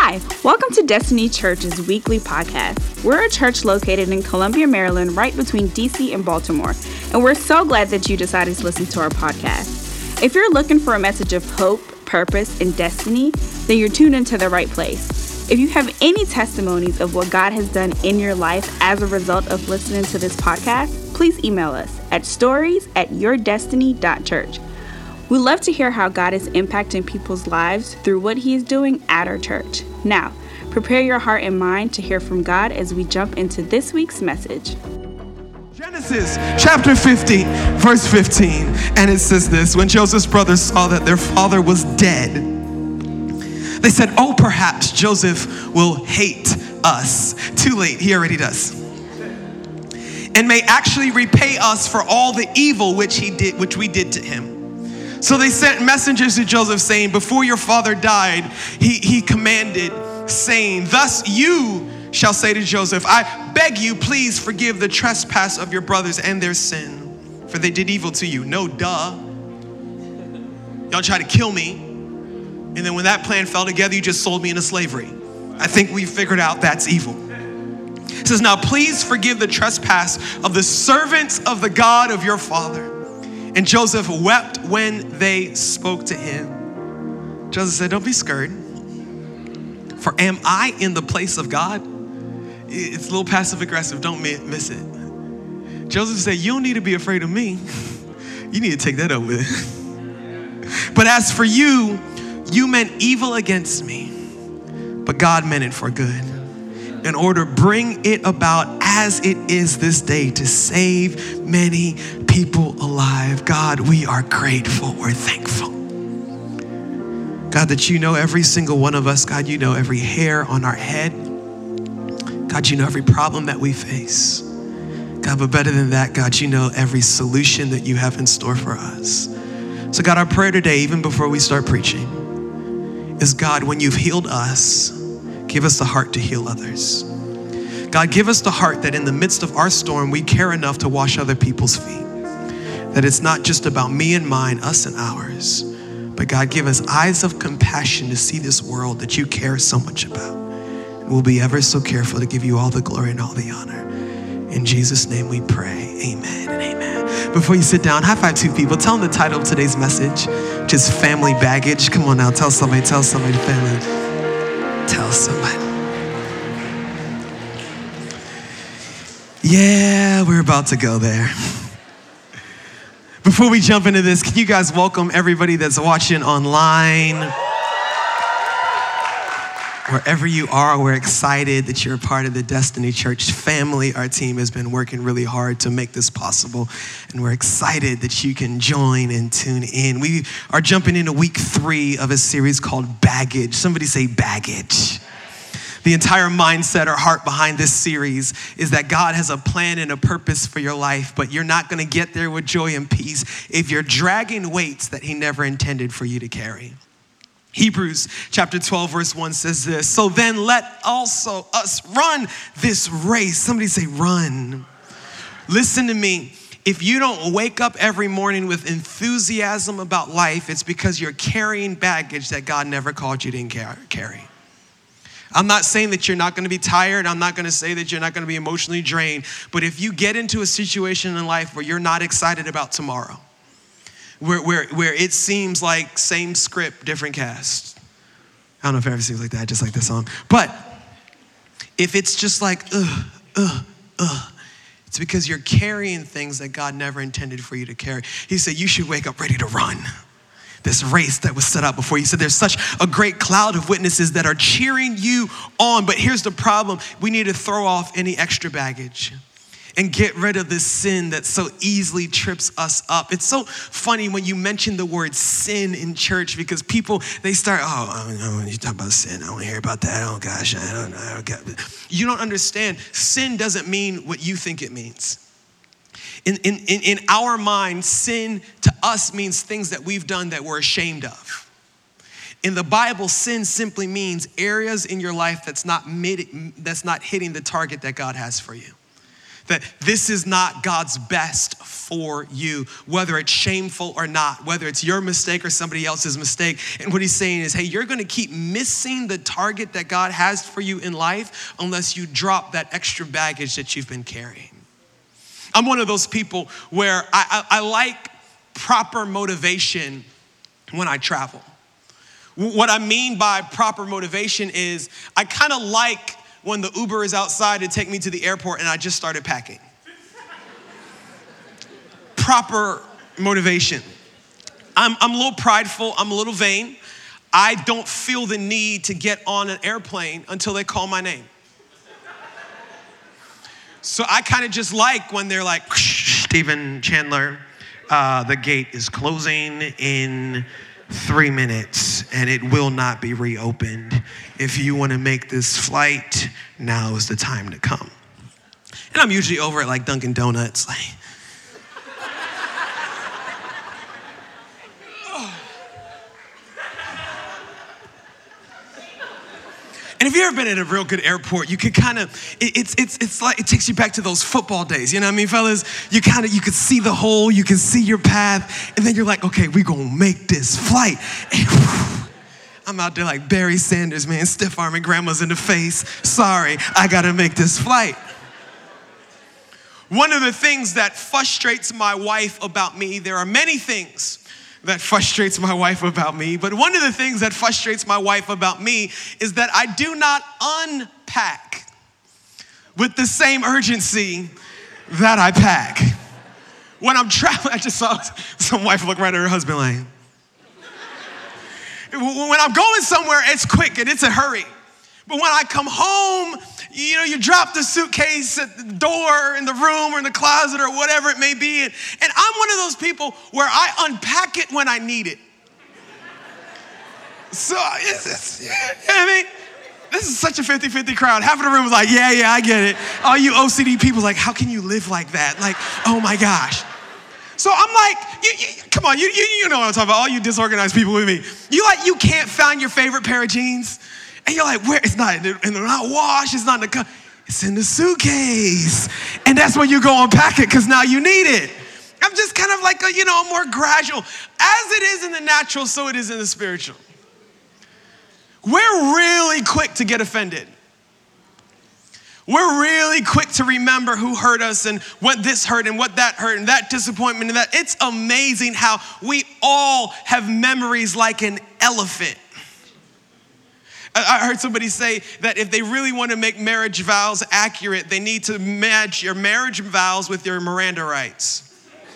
Hi, welcome to Destiny Church's weekly podcast. We're a church located in Columbia, Maryland, right between DC and Baltimore, and we're so glad that you decided to listen to our podcast. If you're looking for a message of hope, purpose, and destiny, then you're tuned into the right place. If you have any testimonies of what God has done in your life as a result of listening to this podcast, please email us at stories@yourdestiny.church. We love to hear how God is impacting people's lives through what He is doing at our church. Now, prepare your heart and mind to hear from God as we jump into this week's message. Genesis chapter 50, verse 15. And it says this: when Joseph's brothers saw that their father was dead, they said, "Oh, perhaps Joseph will hate us." Too late, he already does. "And may actually repay us for all the evil which we did to him." So they sent messengers to Joseph saying, "Before your father died, he commanded, saying, 'Thus you shall say to Joseph, I beg you, please forgive the trespass of your brothers and their sin, for they did evil to you.'" No, duh. Y'all tried to kill me, and then when that plan fell together, you just sold me into slavery. I think we figured out that's evil. It says, "Now please forgive the trespass of the servants of the God of your father." And Joseph wept when they spoke to him. Joseph said, "Don't be scared, for am I in the place of God?" It's a little passive aggressive, don't miss it. Joseph said, "You don't need to be afraid of me. You need to take that up with it. But as for you, you meant evil against me, but God meant it for good, in order to bring it about as it is this day, to save many people alive." God, we are grateful. We're thankful. God, that you know every single one of us. God, you know every hair on our head. God, you know every problem that we face. God, but better than that, God, you know every solution that you have in store for us. So God, our prayer today, even before we start preaching, is God, when you've healed us, give us the heart to heal others. God, give us the heart that in the midst of our storm, we care enough to wash other people's feet. That it's not just about me and mine, us and ours, but God, give us eyes of compassion to see this world that you care so much about. And we'll be ever so careful to give you all the glory and all the honor. In Jesus' name we pray, amen and amen. Before you sit down, high five two people. Tell them the title of today's message, which is Family Baggage. Come on now, tell somebody, family. Tell somebody. Yeah, we're about to go there. Before we jump into this, can you guys welcome everybody that's watching online? Wherever you are, we're excited that you're a part of the Destiny Church family. Our team has been working really hard to make this possible, and we're excited that you can join and tune in. We are jumping into week 3 of a series called Baggage. Somebody say baggage. The entire mindset or heart behind this series is that God has a plan and a purpose for your life, but you're not going to get there with joy and peace if you're dragging weights that He never intended for you to carry. Hebrews chapter 12, verse 1 says this: "So then let also us run this race." Somebody say run. Listen to me. If you don't wake up every morning with enthusiasm about life, it's because you're carrying baggage that God never called you to carry. I'm not saying that you're not going to be tired. I'm not going to say that you're not going to be emotionally drained. But if you get into a situation in life where you're not excited about tomorrow, where it seems like same script, different cast. I don't know if it ever seems like that. I just like that song. But if it's just like, it's because you're carrying things that God never intended for you to carry. He said, you should wake up ready to run this race that was set up before you. He said, there's such a great cloud of witnesses that are cheering you on. But here's the problem. We need to throw off any extra baggage and get rid of this sin that so easily trips us up. It's so funny when you mention the word sin in church, because people, they start, when you talk about sin, I don't want to hear about that. Oh gosh, I don't know. You don't understand. Sin doesn't mean what you think it means. In our mind, sin to us means things that we've done that we're ashamed of. In the Bible, sin simply means areas in your life that's not hitting the target that God has for you. that this is not God's best for you, whether it's shameful or not, whether it's your mistake or somebody else's mistake. And what he's saying is, hey, you're gonna keep missing the target that God has for you in life unless you drop that extra baggage that you've been carrying. I'm one of those people where I like proper motivation when I travel. What I mean by proper motivation is I kind of like when the Uber is outside to take me to the airport and I just started packing. Proper motivation. I'm a little prideful, I'm a little vain. I don't feel the need to get on an airplane until they call my name. So I kind of just like when they're like, Stephen Chandler, the gate is closing in 3 minutes and it will not be reopened. If you want to make this flight, now is the time to come. And I'm usually over at like Dunkin' Donuts, like, And if you've ever been at a real good airport, you can kind of, it's like, it takes you back to those football days, you know what I mean, fellas? You could see the hole, you can see your path, and then you're like, okay, we gonna make this flight. And I'm out there like Barry Sanders, man, stiff arming grandmas in the face. Sorry, I gotta make this flight. One of the things that frustrates my wife about me, there are many things that frustrates my wife about me, but one of the things that frustrates my wife about me is that I do not unpack with the same urgency that I pack. When I'm traveling, I just saw some wife look right at her husband like, when I'm going somewhere, it's quick and it's a hurry. But when I come home, you know, you drop the suitcase at the door in the room or in the closet or whatever it may be. And I'm one of those people where I unpack it when I need it. So, you know what I mean? This is such a 50-50 crowd. Half of the room was like, yeah, I get it. All you OCD people like, how can you live like that? Like, oh my gosh. So I'm like, come on, you know what I'm talking about. All you disorganized people with me. You can't find your favorite pair of jeans. And you're like, where? It's not, and they're not washed, it's not in the, it's in the suitcase. And that's when you go unpack it because now you need it. I'm just kind of like a more gradual. As it is in the natural, so it is in the spiritual. We're really quick to get offended. We're really quick to remember who hurt us and what this hurt and what that hurt and that disappointment and that. It's amazing how we all have memories like an elephant. I heard somebody say that if they really want to make marriage vows accurate, they need to match your marriage vows with your Miranda rights.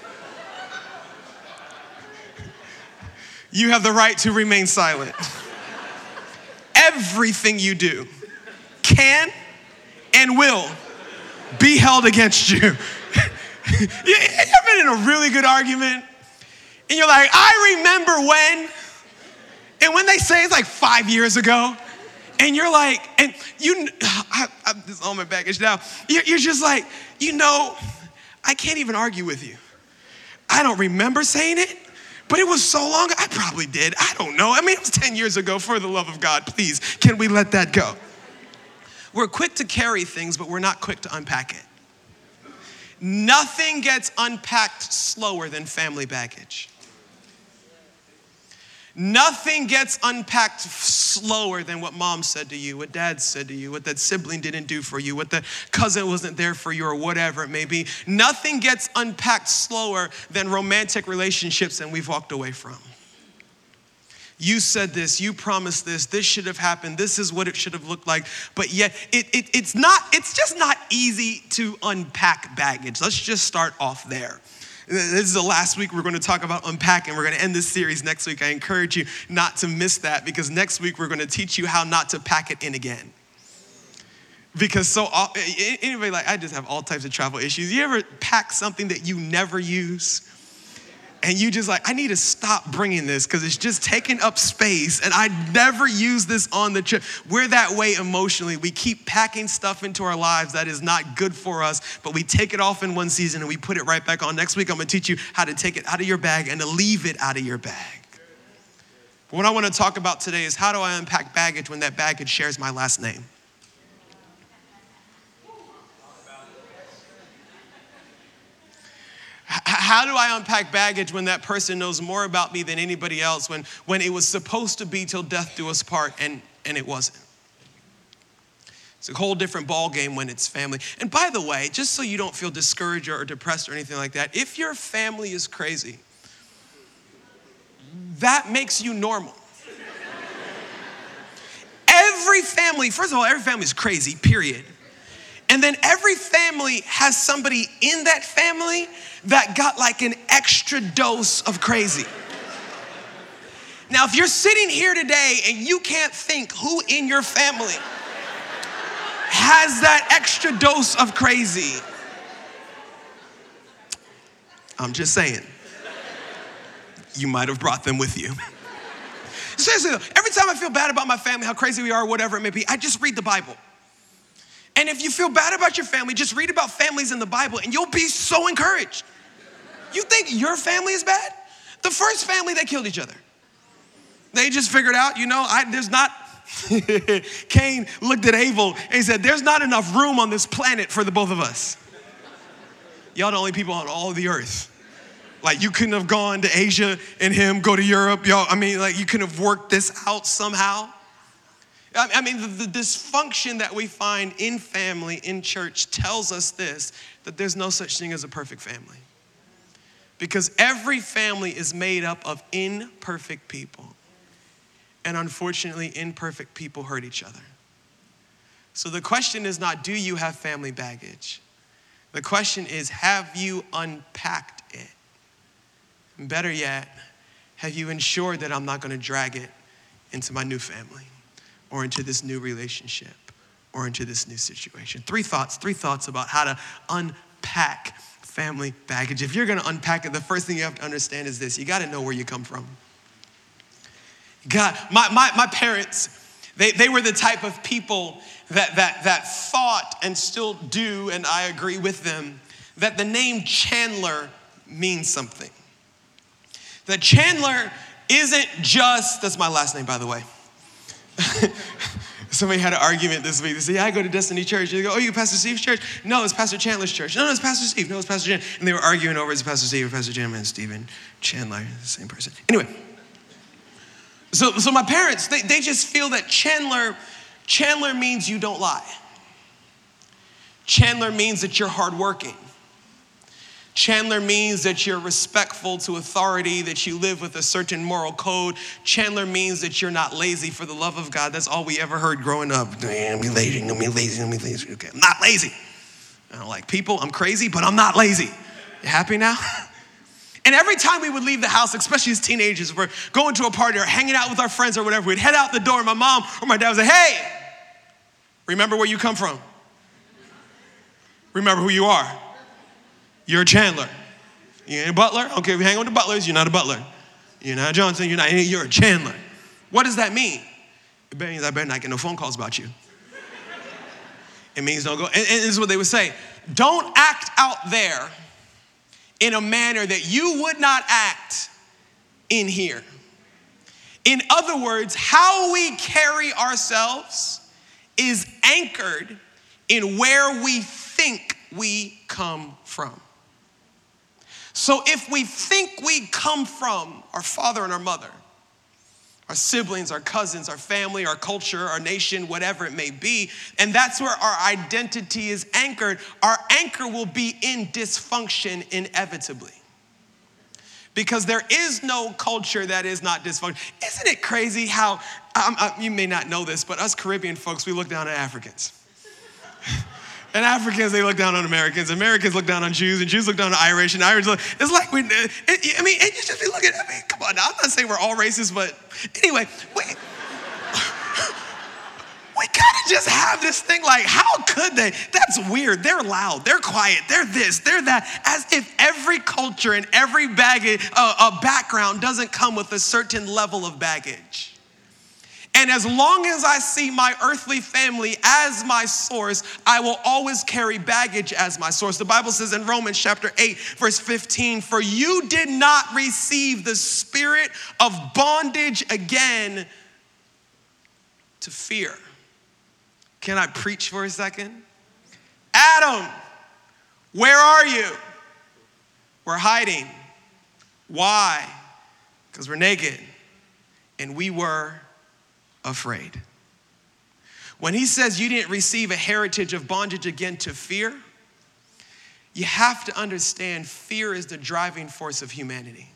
You have the right to remain silent. Everything you do can and will be held against you. You ever been in a really good argument and you're like, I remember when, and when they say it's like 5 years ago, and you're like, and this is all my baggage now. You're just like, I can't even argue with you. I don't remember saying it, but it was so long, I probably did. I don't know. I mean, it was 10 years ago, for the love of God, please, can we let that go? We're quick to carry things, but we're not quick to unpack it. Nothing gets unpacked slower than family baggage. Nothing gets unpacked slower than what mom said to you, what dad said to you, what that sibling didn't do for you, what the cousin wasn't there for you, or whatever it may be. Nothing gets unpacked slower than romantic relationships that we've walked away from. You said this, you promised this should have happened, this is what it should have looked like, but yet it's just not easy to unpack baggage. Let's just start off there. This is the last week we're going to talk about unpacking. We're going to end this series next week. I encourage you not to miss that because next week we're going to teach you how not to pack it in again. Because anybody I just have all types of travel issues. You ever pack something that you never use? And you just I need to stop bringing this because it's just taking up space and I never use this on the trip. We're that way emotionally. We keep packing stuff into our lives that is not good for us, but we take it off in one season and we put it right back on. Next week, I'm gonna teach you how to take it out of your bag and to leave it out of your bag. But what I wanna talk about today is how do I unpack baggage when that baggage shares my last name? How do I unpack baggage when that person knows more about me than anybody else, when it was supposed to be till death do us part and it wasn't? It's a whole different ball game when it's family. And by the way, just so you don't feel discouraged or depressed or anything like that, if your family is crazy, that makes you normal. Every family, first of all, every family is crazy, period. And then every family has somebody in that family that got like an extra dose of crazy. Now, if you're sitting here today and you can't think who in your family has that extra dose of crazy, I'm just saying, you might have brought them with you. Seriously though, every time I feel bad about my family, how crazy we are, whatever it may be, I just read the Bible. And if you feel bad about your family, just read about families in the Bible and you'll be so encouraged. You think your family is bad? The first family, they killed each other. They just figured out, there's not, Cain looked at Abel and he said, there's not enough room on this planet for the both of us. Y'all the only people on all of the earth. Like you couldn't have gone to Asia and him go to Europe. You couldn't have worked this out somehow. The dysfunction that we find in family, in church, tells us this, that there's no such thing as a perfect family. Because every family is made up of imperfect people. And unfortunately, imperfect people hurt each other. So the question is not, do you have family baggage? The question is, have you unpacked it? And better yet, have you ensured that I'm not going to drag it into my new family or into this new relationship or into this new situation? Three thoughts about how to unpack family baggage. If you're going to unpack it, the first thing you have to understand is this. You got to know where you come from. God, my parents, they were the type of people that thought and still do, and I agree with them, that the name Chandler means something. That Chandler isn't just, that's my last name, by the way. Somebody had an argument this week. They said, I go to Destiny Church. They go, oh, you Pastor Steve's church? No, it's Pastor Chandler's church. No, it's Pastor Steve. No, it's Pastor Chandler. And they were arguing over, it's Pastor Steve or Pastor Chandler, and Stephen Chandler, the same person. Anyway. So my parents, they just feel that Chandler means you don't lie. Chandler means that you're hardworking. Chandler means that you're respectful to authority, that you live with a certain moral code. Chandler means that you're not lazy for the love of God. That's all we ever heard growing up. Damn, I'm lazy. Okay, I'm not lazy. I don't like people. I'm crazy, but I'm not lazy. You happy now? And every time we would leave the house, especially as teenagers, we're going to a party or hanging out with our friends or whatever, we'd head out the door and my mom or my dad would say, hey, remember where you come from. Remember who you are. You're a Chandler. You ain't a butler. I don't care if you hang with the butlers, you're not a butler. You're not a Johnson, you're a Chandler. What does that mean? It means I better not get no phone calls about you. It means don't go, and this is what they would say. Don't act out there in a manner that you would not act in here. In other words, how we carry ourselves is anchored in where we think we come from. So if we think we come from our father and our mother, our siblings, our cousins, our family, our culture, our nation, whatever it may be, and that's where our identity is anchored, our anchor will be in dysfunction inevitably. Because there is no culture that is not dysfunctional. Isn't it crazy how, you may not know this, but us Caribbean folks, we look down at Africans. And Africans, they look down on Americans. Americans look down on Jews, and Jews look down on Irish, and Irish look, it's like, you just be looking, come on now, I'm not saying we're all racist, but anyway, we kind of just have this thing like, how could they? That's weird. They're loud, they're quiet, they're this, they're that, as if every culture and every background doesn't come with a certain level of baggage. And as long as I see my earthly family as my source, I will always carry baggage as my source. The Bible says in Romans chapter 8, verse 15, for you did not receive the spirit of bondage again to fear. Can I preach for a second? Adam, where are you? We're hiding. Why? Because we're naked and we were afraid. When he says you didn't receive a heritage of bondage again to fear, you have to understand fear is the driving force of humanity.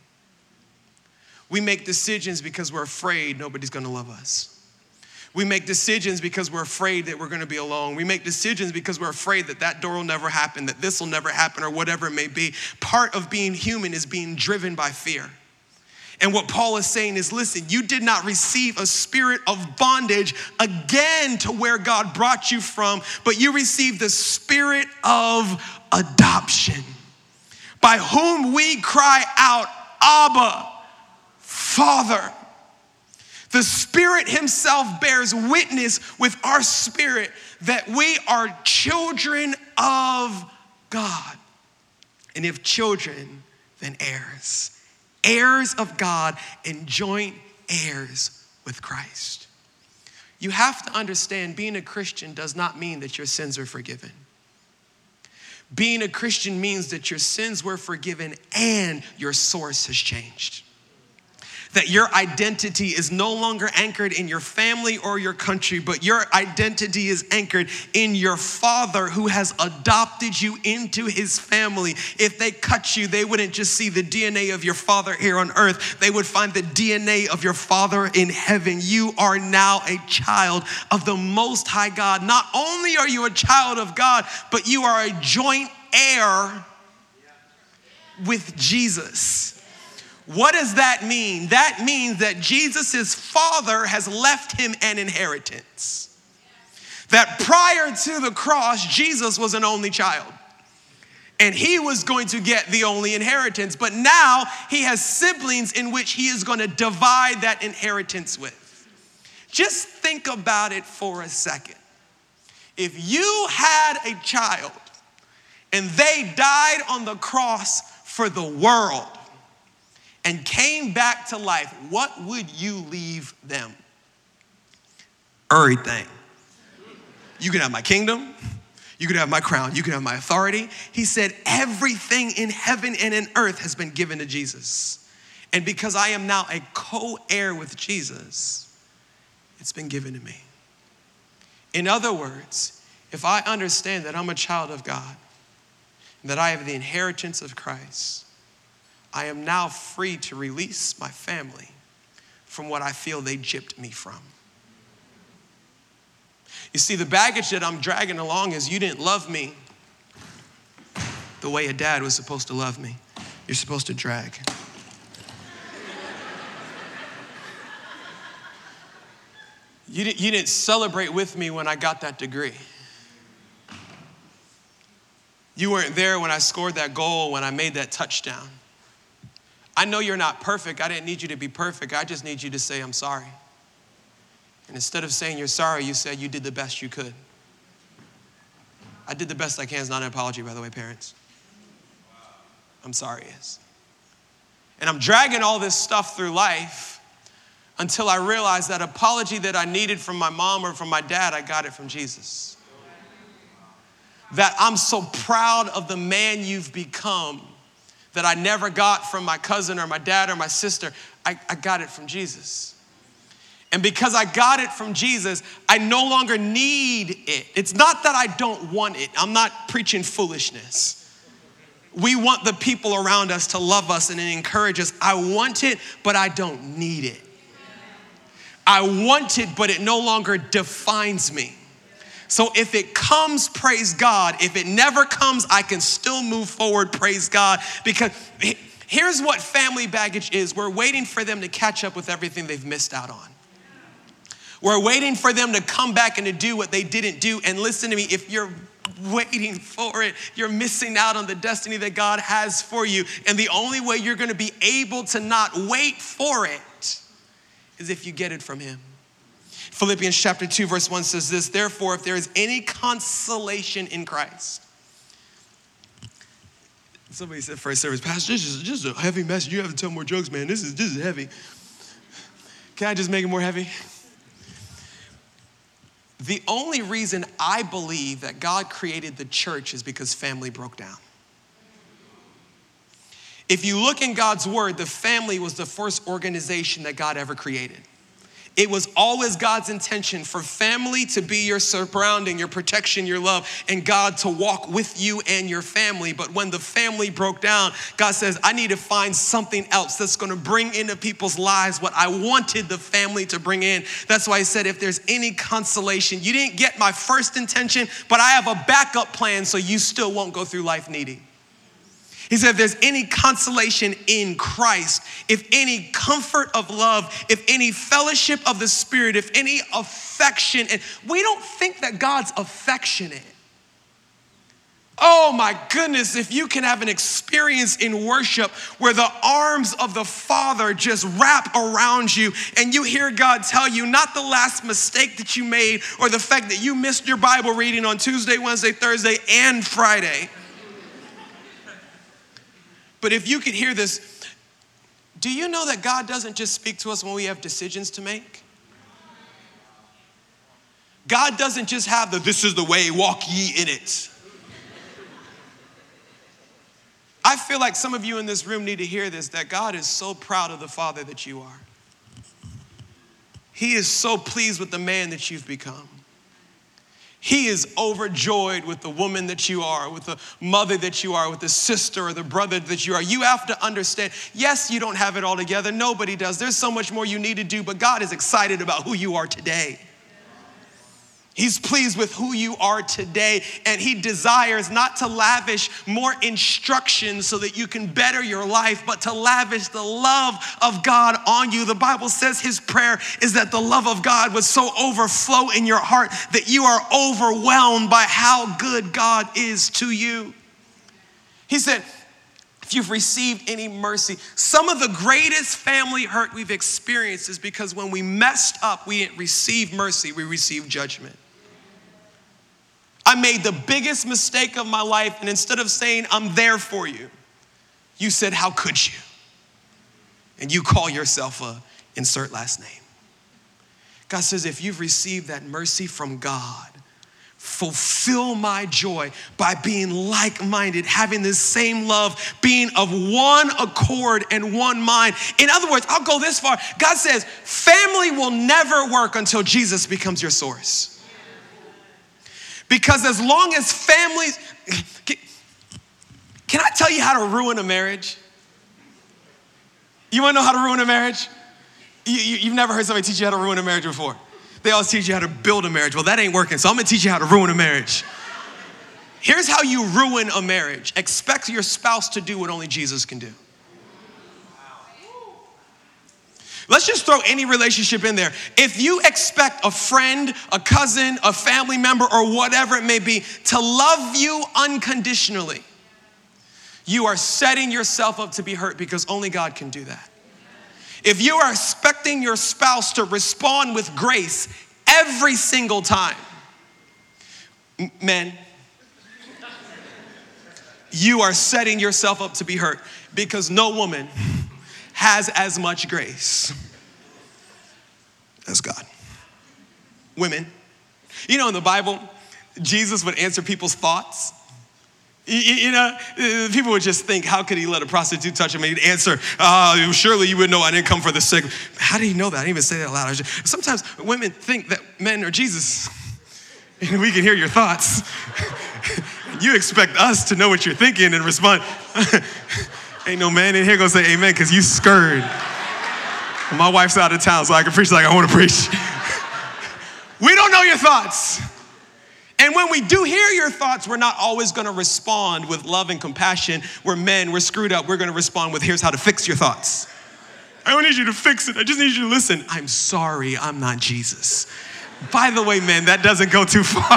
We make decisions because we're afraid nobody's gonna love us. We make decisions because we're afraid that we're gonna be alone. We make decisions because we're afraid that that door will never happen, that this will never happen, or whatever it may be. Part of being human is being driven by fear. And what Paul is saying is, listen, you did not receive a spirit of bondage again to where God brought you from, but you received the spirit of adoption, by whom we cry out, Abba, Father. The Spirit himself bears witness with our spirit that we are children of God. And if children, then heirs. Heirs of God and joint heirs with Christ. You have to understand, being a Christian does not mean that your sins are forgiven. Being a Christian means that your sins were forgiven and your source has changed. That your identity is no longer anchored in your family or your country, but your identity is anchored in your Father who has adopted you into his family. If they cut you, they wouldn't just see the DNA of your father here on earth. They would find the DNA of your Father in heaven. You are now a child of the Most High God. Not only are you a child of God, but you are a joint heir with Jesus. What does that mean? That means that Jesus' Father has left him an inheritance. That prior to the cross, Jesus was an only child. And he was going to get the only inheritance. But now he has siblings in which he is going to divide that inheritance with. Just think about it for a second. If you had a child and they died on the cross for the world, and came back to life, what would you leave them? Everything. You can have my kingdom. You can have my crown. You can have my authority. He said, everything in heaven and in earth has been given to Jesus. And because I am now a co-heir with Jesus, it's been given to me. In other words, if I understand that I'm a child of God, and that I have the inheritance of Christ, I am now free to release my family from what I feel they gypped me from. You see, the baggage that I'm dragging along is you didn't love me the way a dad was supposed to love me. You're supposed to drag. You didn't celebrate with me when I got that degree. You weren't there when I scored that goal, when I made that touchdown. I know you're not perfect. I didn't need you to be perfect. I just need you to say, I'm sorry. And instead of saying you're sorry, you said you did the best you could. I did the best I can is not an apology, by the way, parents. I'm sorry is. And I'm dragging all this stuff through life until I realized that apology that I needed from my mom or from my dad, I got it from Jesus. That I'm so proud of the man you've become that I never got from my cousin or my dad or my sister. I got it from Jesus. And because I got it from Jesus, I no longer need it. It's not that I don't want it. I'm not preaching foolishness. We want the people around us to love us and encourage us. I want it, but I don't need it. I want it, but it no longer defines me. So if it comes, praise God. If it never comes, I can still move forward, praise God. Because here's what family baggage is. We're waiting for them to catch up with everything they've missed out on. We're waiting for them to come back and to do what they didn't do. And listen to me, if you're waiting for it, you're missing out on the destiny that God has for you. And the only way you're going to be able to not wait for it is if you get it from him. Philippians chapter 2, verse 1 says this, therefore, if there is any consolation in Christ. Somebody said first service, Pastor, this is just a heavy message. You have to tell more jokes, man. This is heavy. Can I just make it more heavy? The only reason I believe that God created the church is because family broke down. If you look in God's word, the family was the first organization that God ever created. It was always God's intention for family to be your surrounding, your protection, your love, and God to walk with you and your family. But when the family broke down, God says, I need to find something else that's going to bring into people's lives what I wanted the family to bring in. That's why I said, if there's any consolation, you didn't get my first intention, but I have a backup plan so you still won't go through life needy. He said, if there's any consolation in Christ, if any comfort of love, if any fellowship of the Spirit, if any affection, and we don't think that God's affectionate. Oh my goodness, if you can have an experience in worship where the arms of the Father just wrap around you and you hear God tell you not the last mistake that you made or the fact that you missed your Bible reading on Tuesday, Wednesday, Thursday, and Friday. But if you could hear this, do you know that God doesn't just speak to us when we have decisions to make? God doesn't just have this is the way, walk ye in it. I feel like some of you in this room need to hear this, that God is so proud of the father that you are. He is so pleased with the man that you've become. He is overjoyed with the woman that you are, with the mother that you are, with the sister or the brother that you are. You have to understand, yes, you don't have it all together. Nobody does. There's so much more you need to do, but God is excited about who you are today. He's pleased with who you are today, and he desires not to lavish more instruction so that you can better your life, but to lavish the love of God on you. The Bible says his prayer is that the love of God would so overflow in your heart that you are overwhelmed by how good God is to you. He said, if you've received any mercy, some of the greatest family hurt we've experienced is because when we messed up, we didn't receive mercy, we received judgment. I made the biggest mistake of my life, and instead of saying, I'm there for you, you said, how could you? And you call yourself insert last name. God says, if you've received that mercy from God, fulfill my joy by being like-minded, having the same love, being of one accord and one mind. In other words, I'll go this far. God says, family will never work until Jesus becomes your source. Because as long as families, can I tell you how to ruin a marriage? You wanna know how to ruin a marriage? You've never heard somebody teach you how to ruin a marriage before. They always teach you how to build a marriage. Well, that ain't working, so I'm gonna teach you how to ruin a marriage. Here's how you ruin a marriage. Expect your spouse to do what only Jesus can do. Let's just throw any relationship in there. If you expect a friend, a cousin, a family member, or whatever it may be, to love you unconditionally, you are setting yourself up to be hurt because only God can do that. If you are expecting your spouse to respond with grace every single time, men, you are setting yourself up to be hurt because no woman has as much grace as God. Women, you know, in the Bible, Jesus would answer people's thoughts. You know, people would just think, how could he let a prostitute touch him? And he'd answer, surely you would know I didn't come for the sick. How do you know that? I didn't even say that loud. Sometimes women think that men are Jesus. And we can hear your thoughts. You expect us to know what you're thinking and respond. Ain't no man in here gonna say amen because you scared. My wife's out of town, so I can preach like I want to preach. We don't know your thoughts. And when we do hear your thoughts, we're not always gonna respond with love and compassion. We're men, we're screwed up. We're gonna respond with, here's how to fix your thoughts. I don't need you to fix it. I just need you to listen. I'm sorry, I'm not Jesus. By the way, men, that doesn't go too far.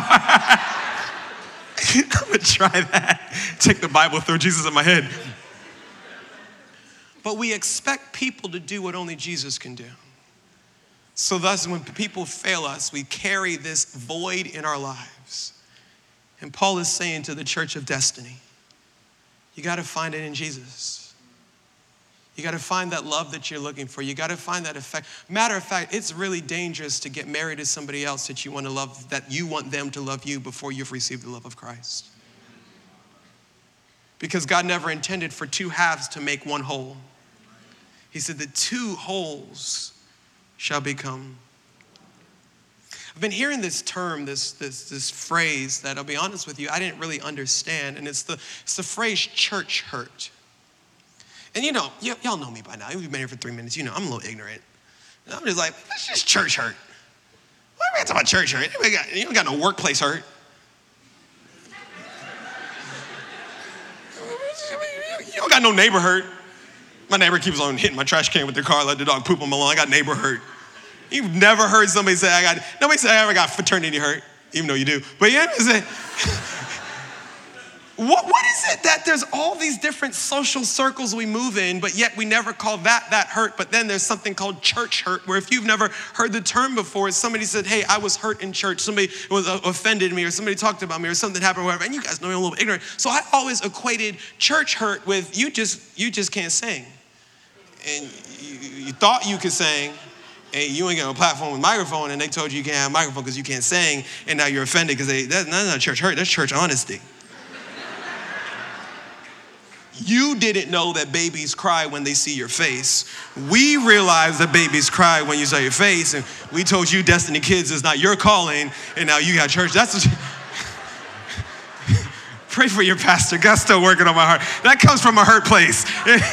I'm gonna try that. Take the Bible, throw Jesus in my head. But we expect people to do what only Jesus can do. So thus, when people fail us, we carry this void in our lives. And Paul is saying to the church of Destiny, you gotta find it in Jesus. You gotta find that love that you're looking for. You gotta find that effect. Matter of fact, it's really dangerous to get married to somebody else that you want to love, that you want them to love you before you've received the love of Christ. because God never intended for two halves to make one whole. He said the two wholes shall become. I've been hearing this term, this phrase that I'll be honest with you, I didn't really understand, and it's the phrase church hurt. And you know, y'all know me by now. We've been here for 3 minutes. You know, I'm a little ignorant. And I'm just like, that's just church hurt. What are we talking about church hurt? You don't got no workplace hurt. You don't got no neighbor hurt. My neighbor keeps on hitting my trash can with their car, let the dog poop on my lawn. I got neighbor hurt. You've never heard somebody say nobody say I ever got fraternity hurt, even though you do. But yeah, what is it that there's all these different social circles we move in, but yet we never call that hurt, but then there's something called church hurt, where if you've never heard the term before, somebody said, hey, I was hurt in church, somebody was offended me, or somebody talked about me, or something happened, or whatever, and you guys know I'm a little bit ignorant. So I always equated church hurt with you just can't sing. And you thought you could sing, and you ain't got a platform with a microphone, and they told you can't have a microphone because you can't sing, and now you're offended because that's not church hurt, that's church honesty. You didn't know that babies cry when they see your face. We realize that babies cry when you see your face, and we told you Destiny Kids is not your calling, and now you got church. That's what pray for your pastor. God's still working on my heart. That comes from a hurt place.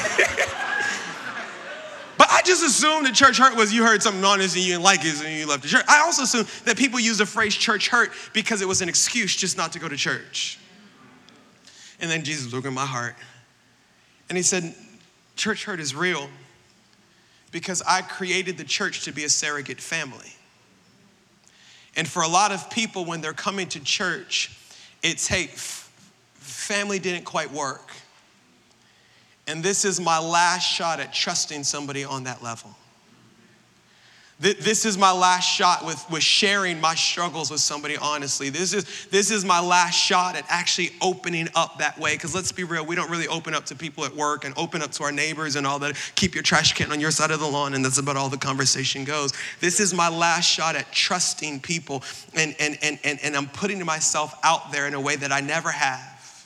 But I just assumed that church hurt was you heard something honest and you didn't like it and you left the church. I also assumed that people use the phrase church hurt because it was an excuse just not to go to church. And then Jesus looked at my heart. And he said, church hurt is real because I created the church to be a surrogate family. And for a lot of people, when they're coming to church, it's, hey, family didn't quite work. And this is my last shot at trusting somebody on that level. This is my last shot with sharing my struggles with somebody honestly. This is my last shot at actually opening up that way. Because let's be real, we don't really open up to people at work and open up to our neighbors and all that. Keep your trash can on your side of the lawn, and that's about all the conversation goes. This is my last shot at trusting people, and I'm putting myself out there in a way that I never have.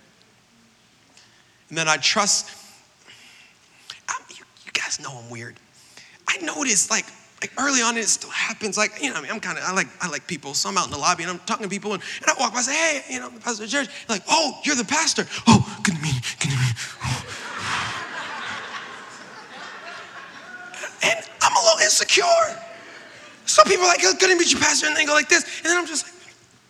And then I trust. You guys know I'm weird. I noticed like early on, it still happens. Like, you know, I like people. So I'm out in the lobby and I'm talking to people, and I walk by and say, hey, you know, I'm the pastor of the church. They're like, oh, you're the pastor. Oh, good to meet you. And I'm a little insecure. Some people are like, good to meet you, pastor, and they go like this. And then I'm just like,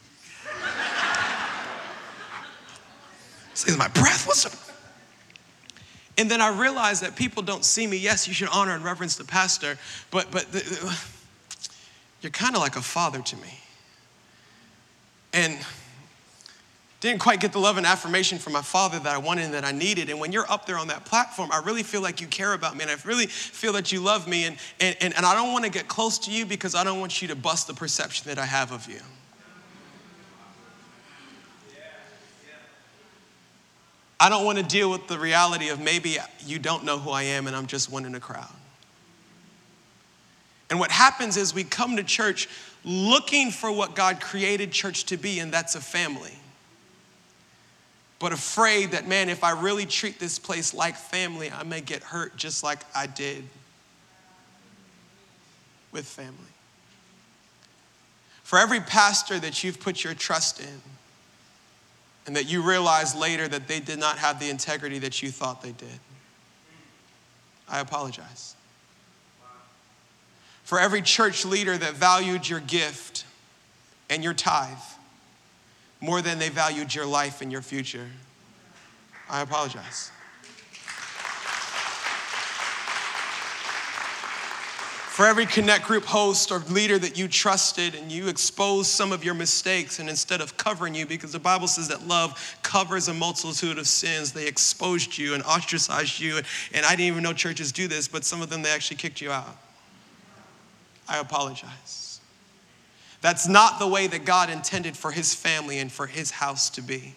this is my breath. What's up? And then I realized that people don't see me. Yes, you should honor and reverence the pastor, but you're kind of like a father to me. And didn't quite get the love and affirmation from my father that I wanted and that I needed. And when you're up there on that platform, I really feel like you care about me, and I really feel that you love me. And I don't want to get close to you because I don't want you to bust the perception that I have of you. I don't want to deal with the reality of maybe you don't know who I am and I'm just one in a crowd. And what happens is we come to church looking for what God created church to be, and that's a family. But afraid that, man, if I really treat this place like family, I may get hurt just like I did with family. For every pastor that you've put your trust in, and that you realize later that they did not have the integrity that you thought they did, I apologize. For every church leader that valued your gift and your tithe more than they valued your life and your future, I apologize. For every Connect Group host or leader that you trusted and you exposed some of your mistakes, and instead of covering you, because the Bible says that love covers a multitude of sins, they exposed you and ostracized you. And I didn't even know churches do this, but some of them, they actually kicked you out. I apologize. That's not the way that God intended for his family and for his house to be.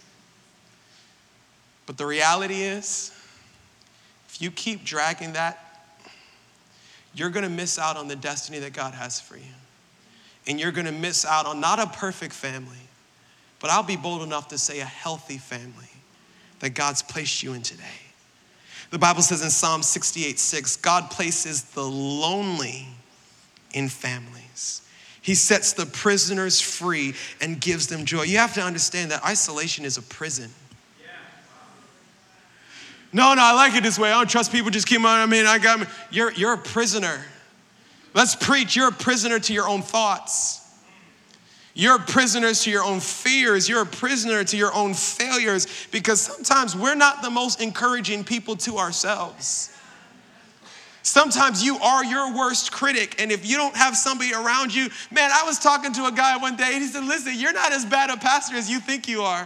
But the reality is, if you keep dragging that, you're going to miss out on the destiny that God has for you. And you're going to miss out on not a perfect family, but I'll be bold enough to say a healthy family that God's placed you in today. The Bible says in Psalm 68:6, God places the lonely in families. He sets the prisoners free and gives them joy. You have to understand that isolation is a prison. No, I like it this way. I don't trust people, just keep on. You're a prisoner. Let's preach. You're a prisoner to your own thoughts. You're a prisoner to your own fears. You're a prisoner to your own failures, because sometimes we're not the most encouraging people to ourselves. Sometimes you are your worst critic, and if you don't have somebody around you, man, I was talking to a guy one day, and he said, listen, you're not as bad a pastor as you think you are.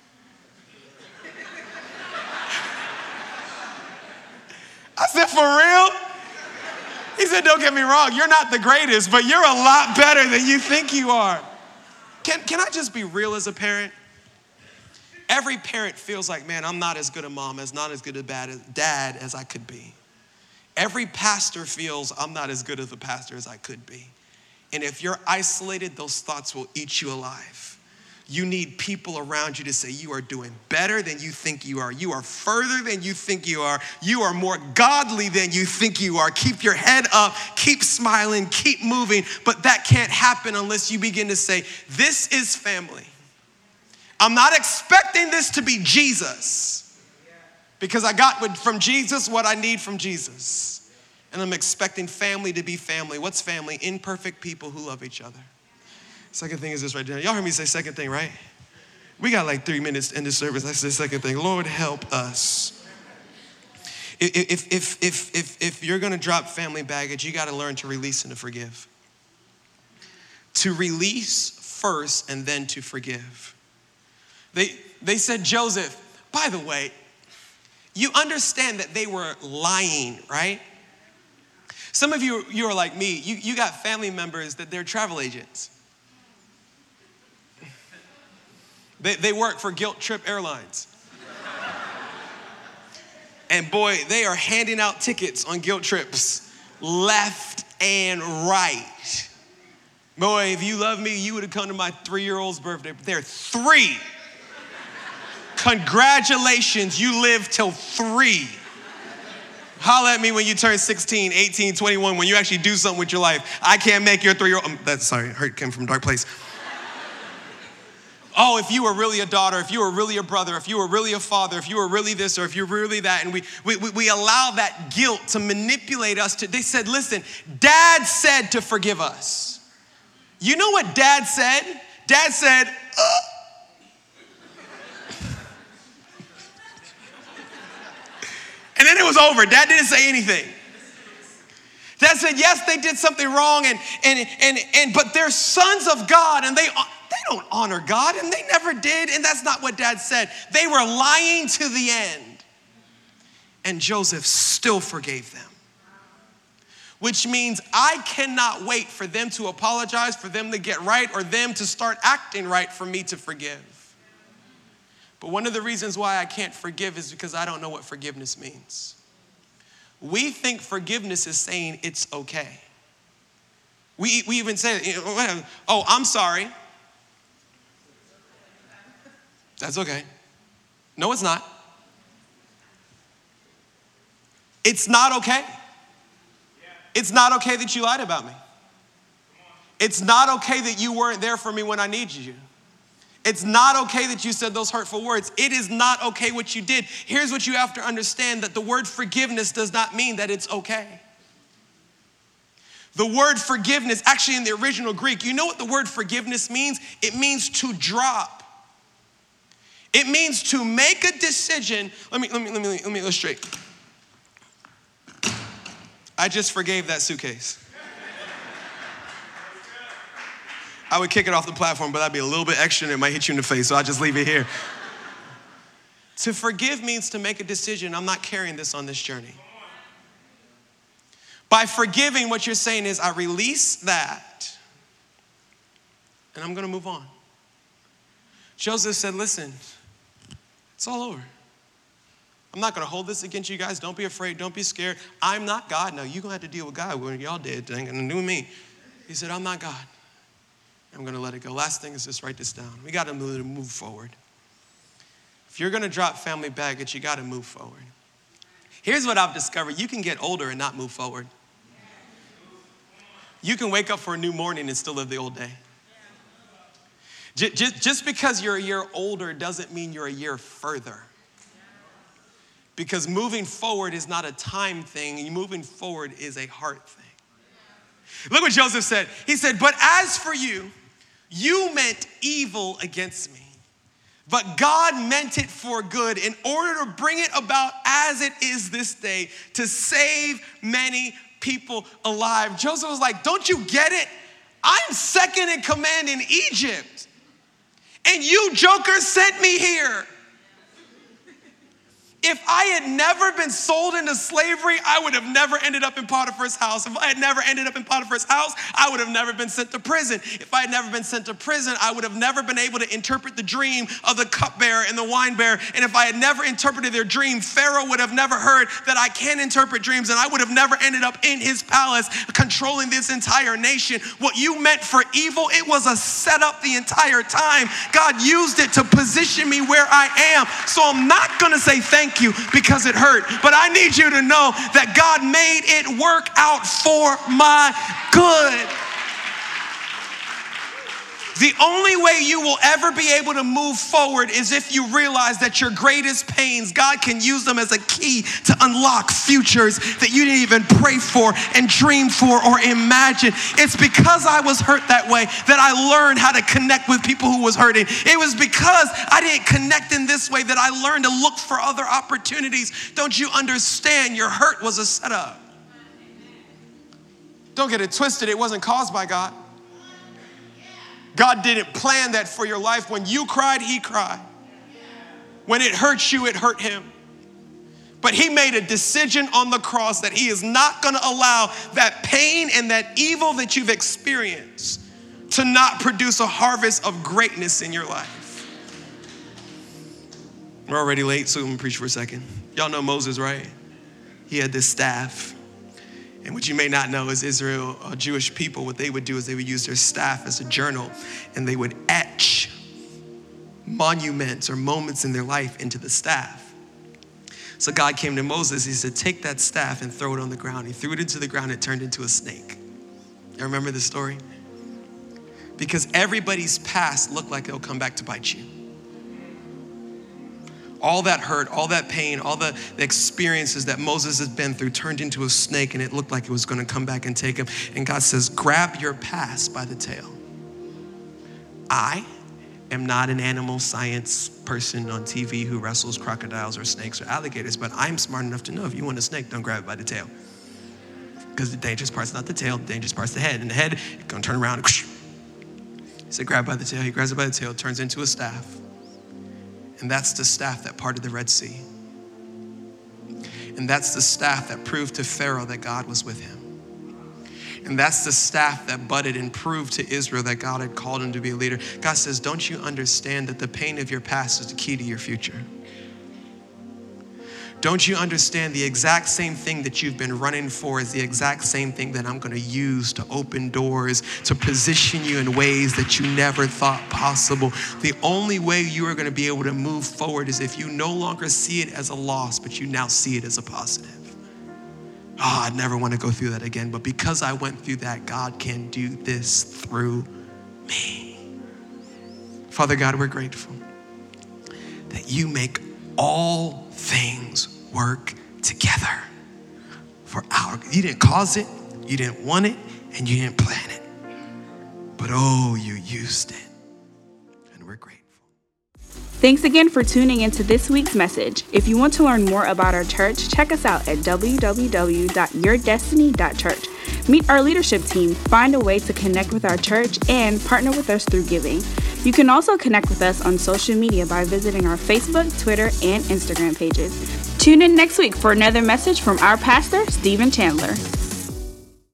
I said, for real? He said, don't get me wrong, you're not the greatest, but you're a lot better than you think you are. Can I just be real as a parent? Every parent feels like, man, I'm not as good a mom, not as good a dad as I could be. Every pastor feels I'm not as good of a pastor as I could be. And if you're isolated, those thoughts will eat you alive. You need people around you to say, you are doing better than you think you are. You are further than you think you are. You are more godly than you think you are. Keep your head up, keep smiling, keep moving. But that can't happen unless you begin to say, this is family. I'm not expecting this to be Jesus, because I got from Jesus what I need from Jesus. And I'm expecting family to be family. What's family? Imperfect people who love each other. Second thing is this right there. Y'all heard me say second thing, right? We got like 3 minutes in the service. That's the second thing. Lord, help us. If you're going to drop family baggage, you got to learn to release and to forgive. To release first and then to forgive. They said, Joseph, by the way, you understand that they were lying, right? Some of you are like me. You got family members that they're travel agents. They work for Guilt Trip Airlines. And boy, they are handing out tickets on guilt trips left and right. Boy, if you love me, you would have come to my 3-year-old's birthday. They're 3. Congratulations, you live till 3. Holla at me when you turn 16, 18, 21, when you actually do something with your life. I can't make your 3-year-old, sorry, hurt came from a dark place. Oh, if you were really a daughter, if you were really a brother, if you were really a father, if you were really this or if you're really that, and we allow that guilt to manipulate us. They said, listen, Dad said to forgive us. You know what Dad said? Dad said, And then it was over. Dad didn't say anything. Dad said, yes, they did something wrong, but they're sons of God, and they don't honor God, and they never did, and that's not what Dad said. They were lying to the end. And Joseph still forgave them. Which means I cannot wait for them to apologize, for them to get right, or them to start acting right for me to forgive. But one of the reasons why I can't forgive is because I don't know what forgiveness means. We think forgiveness is saying it's okay. We even say, oh, I'm sorry. That's okay. No, it's not. It's not okay. It's not okay that you lied about me. It's not okay that you weren't there for me when I needed you. It's not okay that you said those hurtful words. It is not okay what you did. Here's what you have to understand, that the word forgiveness does not mean that it's okay. The word forgiveness, actually in the original Greek, you know what the word forgiveness means? It means to drop. It means to make a decision. Let me illustrate. I just forgave that suitcase. I would kick it off the platform, but that'd be a little bit extra and it might hit you in the face, so I'll just leave it here. To forgive means to make a decision. I'm not carrying this on this journey. By forgiving, what you're saying is, I release that and I'm gonna move on. Joseph said, listen, it's all over. I'm not gonna hold this against you guys. Don't be afraid, don't be scared. I'm not God. Now you're gonna have to deal with God when y'all did. It ain't gonna do me. He said, I'm not God. I'm gonna let it go. Last thing is just write this down. We gotta move forward. If you're gonna drop family baggage, you gotta move forward. Here's what I've discovered. You can get older and not move forward. You can wake up for a new morning and still live the old day. Just because you're a year older doesn't mean you're a year further. Because moving forward is not a time thing. Moving forward is a heart thing. Look what Joseph said. He said, but as for you, you meant evil against me. But God meant it for good in order to bring it about as it is this day, to save many people alive. Joseph was like, don't you get it? I'm second in command in Egypt. And you jokers sent me here. If I had never been sold into slavery, I would have never ended up in Potiphar's house. If I had never ended up in Potiphar's house, I would have never been sent to prison. If I had never been sent to prison, I would have never been able to interpret the dream of the cupbearer and the wine bearer. And if I had never interpreted their dream, Pharaoh would have never heard that I can interpret dreams, and I would have never ended up in his palace controlling this entire nation. What you meant for evil, it was a setup the entire time. God used it to position me where I am. So I'm not gonna say thank you because it hurt, but I need you to know that God made it work out for my good. The only way you will ever be able to move forward is if you realize that your greatest pains, God can use them as a key to unlock futures that you didn't even pray for and dream for or imagine. It's because I was hurt that way that I learned how to connect with people who was hurting. It was because I didn't connect in this way that I learned to look for other opportunities. Don't you understand? Your hurt was a setup. Don't get it twisted. It wasn't caused by God. God didn't plan that for your life. When you cried, he cried. When it hurt you, it hurt him. But he made a decision on the cross that he is not going to allow that pain and that evil that you've experienced to not produce a harvest of greatness in your life. We're already late, so I'm going to preach for a second. Y'all know Moses, right? He had this staff. And what you may not know is Israel, Jewish people, what they would do is they would use their staff as a journal, and they would etch monuments or moments in their life into the staff. So God came to Moses, he said, take that staff and throw it on the ground. He threw it into the ground, it turned into a snake. You remember the story? Because everybody's past looked like it'll come back to bite you. All that hurt, all that pain, all the experiences that Moses has been through turned into a snake, and it looked like it was going to come back and take him. And God says, grab your past by the tail. I am not an animal science person on TV who wrestles crocodiles or snakes or alligators, but I'm smart enough to know if you want a snake, don't grab it by the tail. Because the dangerous part's not the tail, the dangerous part's the head. And the head, it's going to turn around. He said, grab by the tail. He grabs it by the tail, turns into a staff. And that's the staff that parted the Red Sea. And that's the staff that proved to Pharaoh that God was with him. And that's the staff that budded and proved to Israel that God had called him to be a leader. God says, don't you understand that the pain of your past is the key to your future? Don't you understand the exact same thing that you've been running for is the exact same thing that I'm going to use to open doors, to position you in ways that you never thought possible. The only way you are going to be able to move forward is if you no longer see it as a loss, but you now see it as a positive. Oh, I'd never want to go through that again, but because I went through that, God can do this through me. Father God, we're grateful that you make all things work together for you didn't cause it, you didn't want it, and you didn't plan it. But oh, you used it. And we're grateful. Thanks again for tuning into this week's message. If you want to learn more about our church, check us out at www.yourdestiny.church. Meet our leadership team, find a way to connect with our church, and partner with us through giving. You can also connect with us on social media by visiting our Facebook, Twitter, and Instagram pages. Tune in next week for another message from our pastor, Stephen Chandler.